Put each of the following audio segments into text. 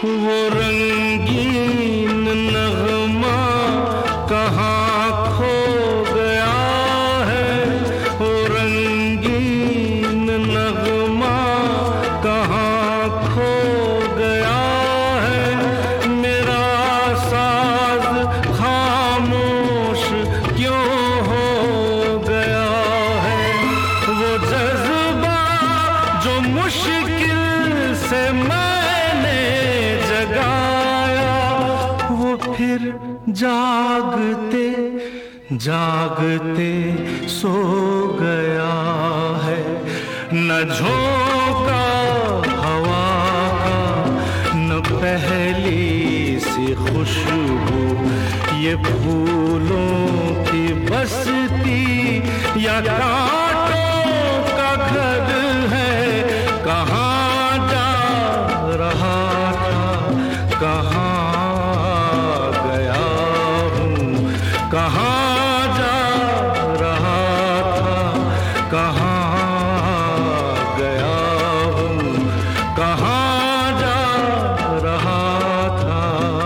वो रंगीन नगमा कहाँ खो गया है, वो रंगीन नगमा कहाँ खो गया है। मेरा साज खामोश क्यों हो गया है, वो जज्बा जो मुश्किल से मैंने जगाया, वो फिर जागते जागते सो गया है। न झोंका हवा का, न पहली सी खुशबू, ये फूलों की बस्ती या कांटों का घर है। कहाँ जा रहा था, कहाँ गया हूँ, कहाँ जा रहा था, कहाँ गया हूँ, कहाँ जा रहा था।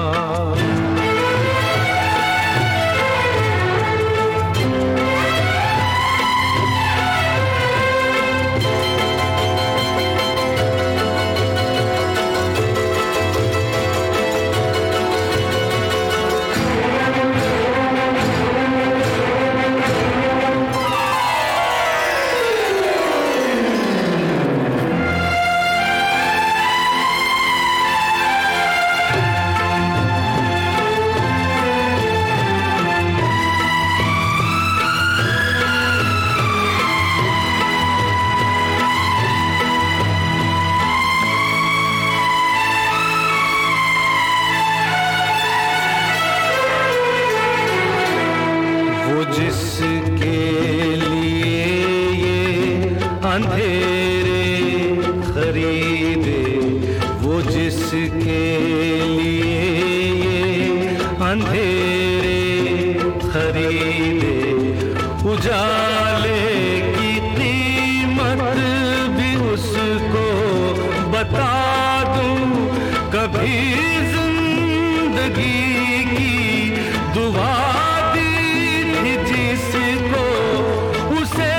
जिसके लिए ये अंधेरे खरीदे, वो जिसके लिए ये अंधेरे खरीदे, उजाले की कीमत भी उसको बता दूं। कभी जिंदगी की दुआ जिसको, उसे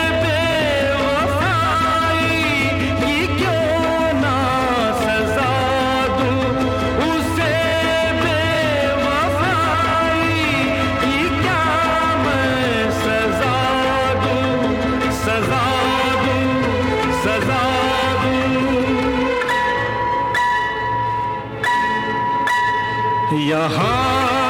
बेवफाई की क्यों ना सजा दूं, उसे बेवफाई की क्या मैं सजा दूं, सजा दूं, सजा दूं। यहाँ